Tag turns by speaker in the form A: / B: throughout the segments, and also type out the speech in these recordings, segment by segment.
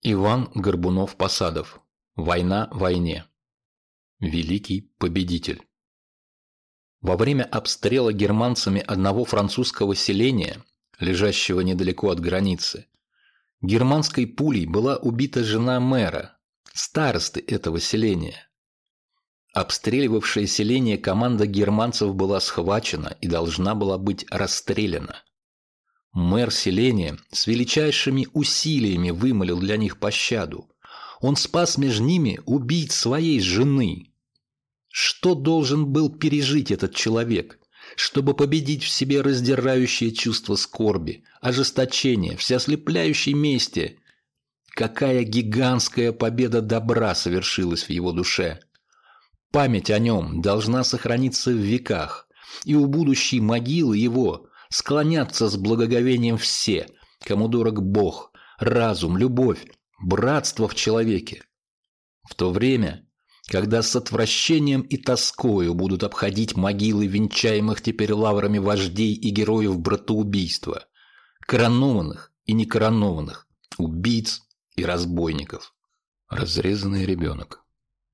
A: Иван Горбунов-Посадов. Война войне. Великий победитель. Во время обстрела германцами одного французского селения, лежащего недалеко от границы, германской пулей была убита жена мэра, старосты этого селения. Обстреливавшая селение команда германцев была схвачена и должна была быть расстреляна. Мэр селения с величайшими усилиями вымолил для них пощаду. Он спас между ними убийц своей жены. Что должен был пережить этот человек, чтобы победить в себе раздирающее чувство скорби, ожесточения, всеослепляющей мести? Какая гигантская победа добра совершилась в его душе! Память о нем должна сохраниться в веках, и у будущей могилы его склонятся с благоговением все, кому дорог Бог, разум, любовь, братство в человеке. В то время, когда с отвращением и тоскою будут обходить могилы венчаемых теперь лаврами вождей и героев братоубийства, коронованных и некоронованных, убийц и разбойников. Разрезанный ребенок.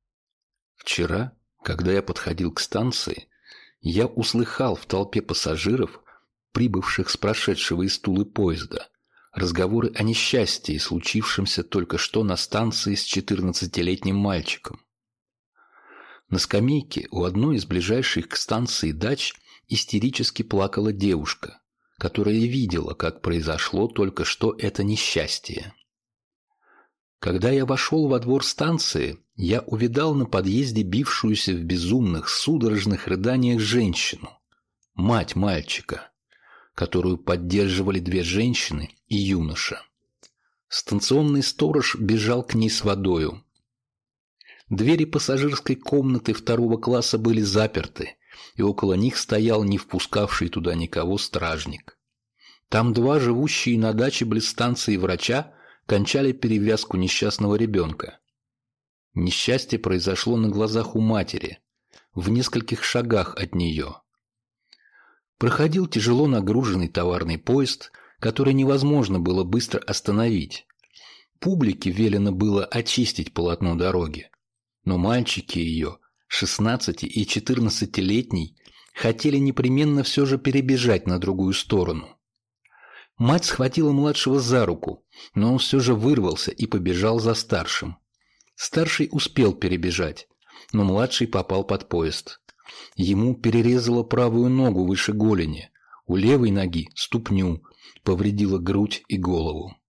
A: Вчера, когда я подходил к станции, я услыхал в толпе пассажиров, прибывших с прошедшего из Тулы поезда, разговоры о несчастье, случившемся только что на станции с 14-летним мальчиком. На скамейке у одной из ближайших к станции дач истерически плакала девушка, которая видела, как произошло только что это несчастье. Когда я вошел во двор станции, я увидал на подъезде бившуюся в безумных, судорожных рыданиях женщину, мать мальчика, которую поддерживали две женщины и юноша. Станционный сторож бежал к ней с водою. Двери пассажирской комнаты второго класса были заперты, и около них стоял не впускавший туда никого стражник. Там два живущие на даче близ станции врача кончали перевязку несчастного ребенка. Несчастье произошло на глазах у матери, в нескольких шагах от нее. Проходил тяжело нагруженный товарный поезд, который невозможно было быстро остановить. Публике велено было очистить полотно дороги, но мальчики ее, 16- и 14-летний, хотели непременно все же перебежать на другую сторону. Мать схватила младшего за руку, но он все же вырвался и побежал за старшим. Старший успел перебежать, но младший попал под поезд. Ему перерезало правую ногу выше голени, у левой ноги – ступню, повредило грудь и голову.